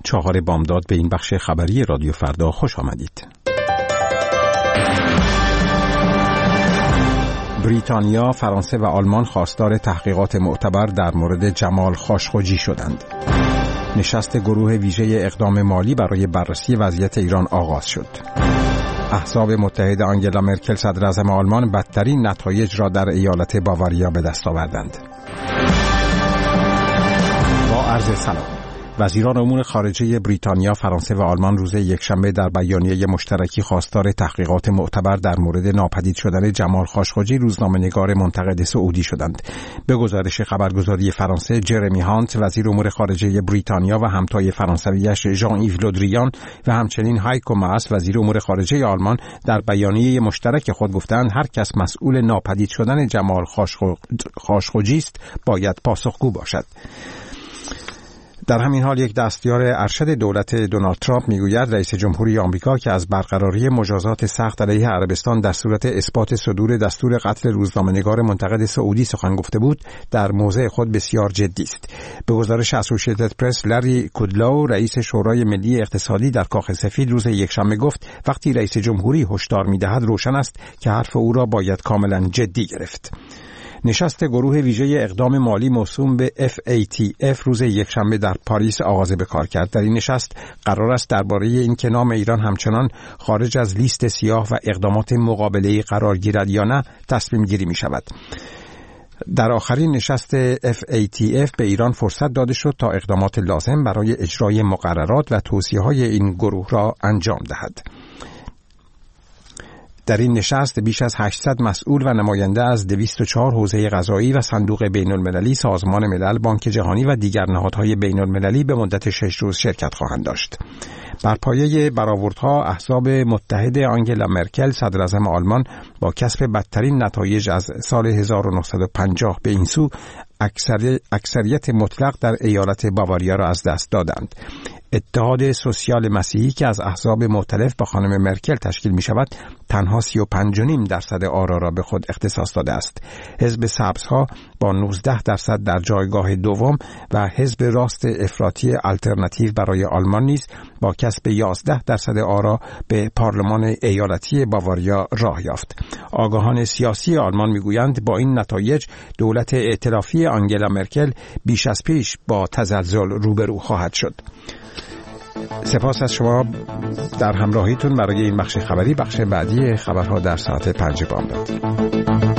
4 بامداد به این بخش خبری رادیو فردا خوش آمدید. بریتانیا، فرانسه و آلمان خواستار تحقیقات معتبر در مورد جمال خاشقجی شدند. نشست گروه ویژه اقدام مالی برای بررسی وضعیت ایران آغاز شد. احزاب متحد آنگلا مرکل صدراعظم آلمان بدترین نتایج را در ایالت باواریا به دست آوردند. با عرض سلام. وزیران امور خارجه بریتانیا، فرانسه و آلمان روز یکشنبه در بیانیه مشترکی خواستار تحقیقات معتبر در مورد ناپدید شدن جمال خاشقجی، روزنامه‌نگار منتقد سعودی شدند. به گزارش خبرگزاری فرانسه، جرمی هانت وزیر امور خارجه بریتانیا و همتای فرانسویش ژان ایو لودریان و همچنین هایکو ماس وزیر امور خارجه آلمان در بیانیه مشترک خود گفتند هر کس مسئول ناپدید شدن جمال خاشقجی است باید پاسخگو باشد. در همین حال یک دستیار ارشد دولت دونالد ترامپ میگوید رئیس جمهوری آمریکا که از برقراری مجازات سخت علیه عربستان در صورت اثبات صدور دستور قتل روزنامه‌نگار منتقد سعودی سخن گفته بود، در موضع خود بسیار جدی است. به گزارش اسوسییتد پرس، لری کودلو رئیس شورای ملی اقتصادی در کاخ سفید روز یکشنبه گفت وقتی رئیس جمهوری هشدار می‌دهد روشن است که حرف او را باید کاملا جدی گرفت. نشست گروه ویژه اقدام مالی موسوم به FATF روز یکشنبه در پاریس آغاز به کار کرد. در این نشست قرار است درباره اینکه نام ایران همچنان خارج از لیست سیاه و اقدامات مقابله‌ای قرار گیرد یا نه تصمیم گیری می شود. در آخرین نشست FATF به ایران فرصت داده شد تا اقدامات لازم برای اجرای مقررات و توصیه‌های این گروه را انجام دهد. در این نشست بیش از 800 مسئول و نماینده از 204 حوزه قضایی و صندوق بین‌المللی، سازمان ملل، بانک جهانی و دیگر نهادهای بین‌المللی به مدت 6 روز شرکت خواهند داشت. بر پایه برآوردها، احزاب متحد آنگلا مرکل صدراعظم آلمان با کسب بدترین نتایج از سال 1950 به این سو اکثریت مطلق در ایالت باواریا را از دست دادند. اتحاد سوسیال مسیحی که از احزاب مختلف با خانم مرکل تشکیل می شود تنها 35.5% آرا را به خود اختصاص داده است. حزب سبزها با 19% در جایگاه دوم و حزب راست افراطی آلترناتیو برای آلمان نیز با کسب 11% آرا به پارلمان ایالتی باواریا راه یافت. آگاهان سیاسی آلمان میگویند با این نتایج دولت ائتلافی آنگلا مرکل بیش از پیش با تزلزل روبرو خواهد شد. سپاس از شما در همراهیتون برای این بخش خبری. بخش بعدی خبرها در ساعت 5 بامداد.